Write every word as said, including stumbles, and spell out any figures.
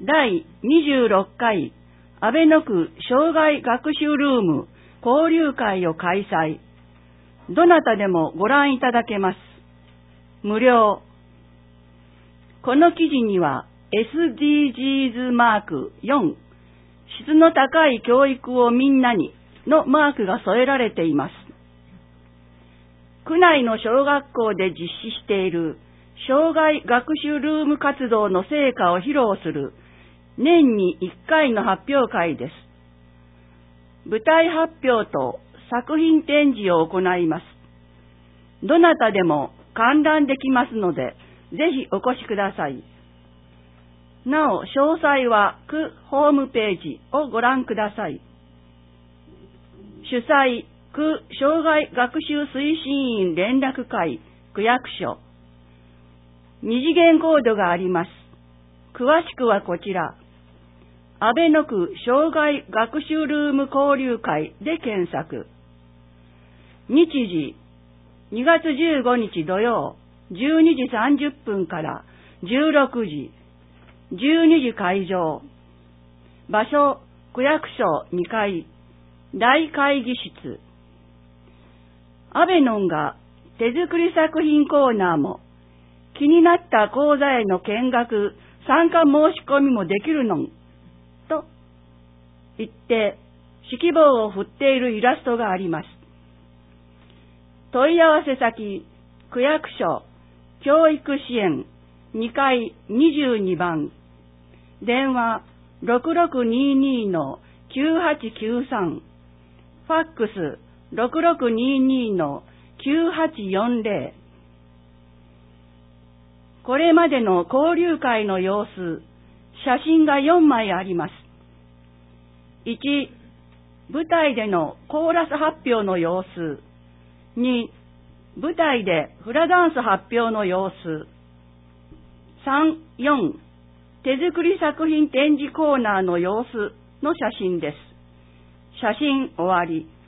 だいにじゅうろっかい阿倍野区障害学習ルーム交流会を開催。どなたでもご覧いただけます。無料。この記事には エスディージーズ マークよん、質の高い教育をみんなにのマークが添えられています。区内の小学校で実施している障害学習ルーム活動の成果を披露する年にいっかいの発表会です。舞台発表と作品展示を行います。どなたでも観覧できますので、ぜひお越しください。なお、詳細は区ホームページをご覧ください。主催、区障害学習推進員連絡会、区役所。二次元コードがあります。詳しくはこちら。阿倍野区障害学習ルーム交流会で検索。日時、にがつじゅうごにち土曜、じゅうにじさんじゅっぷんからじゅうろくじ、じゅうにじ会場。場所、区役所にかい、大会議室。アベノンが手作り作品コーナーも、気になった講座への見学、参加申し込みもできるのん、と言って、指揮棒を振っているイラストがあります。問い合わせ先、区役所、教育支援、にかいにじゅうにばん、電話 ろくろくにーにーのきゅうはちきゅうさん、ファックス ろくろくにーにーのきゅうはちよんぜろ。これまでの交流会の様子、写真がよんまいあります。いち、舞台でのコーラス発表の様子。に、舞台でフラダンス発表の様子。さん、よん、手作り作品展示コーナーの様子の写真です。写真終わり。